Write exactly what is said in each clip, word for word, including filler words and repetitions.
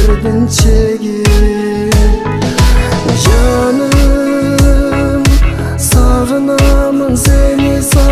бердin чегип. Жаным, сагынамын сени,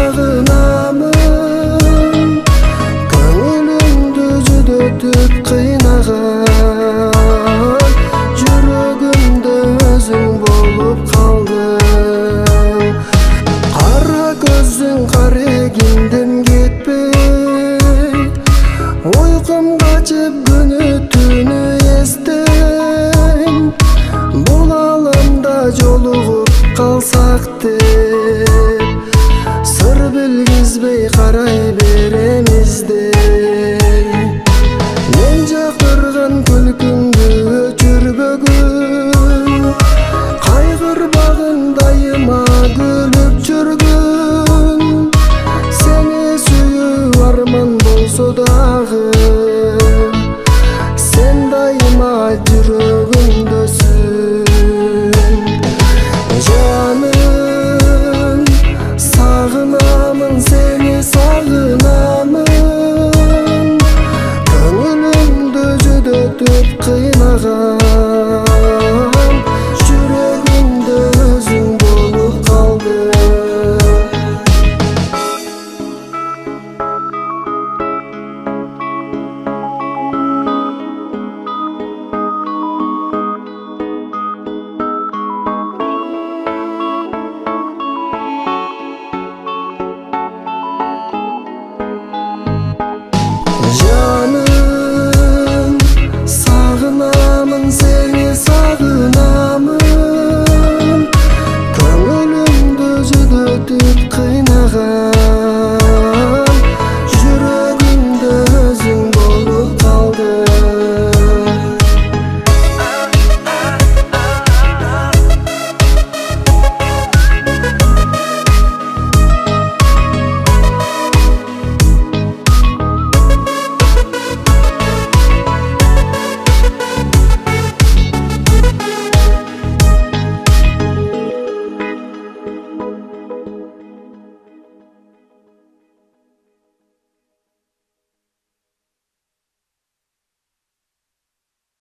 сагынамын. Көңүлүмдү жүдөтүп кыйнаган, жүрөгүмдө өзүң болуп калдың. Кара көзүң карегинден кетпей, уйкум качып күнү түнү эстейм. Бул аламда жолугуп калсак деп, сыр билгизбей карай берем издей. Мен жактырган күлкүңдү өчүрбөгүн, кайгырбагын дайыма күлүп жүргүн. Сени сүйүү арман болсо дагы, сен дайыма жүрөгүмдөсүн. Жаным, сагынамын сени, сагынамын. Көңүлүмдү жүдөтүп кыйнаган,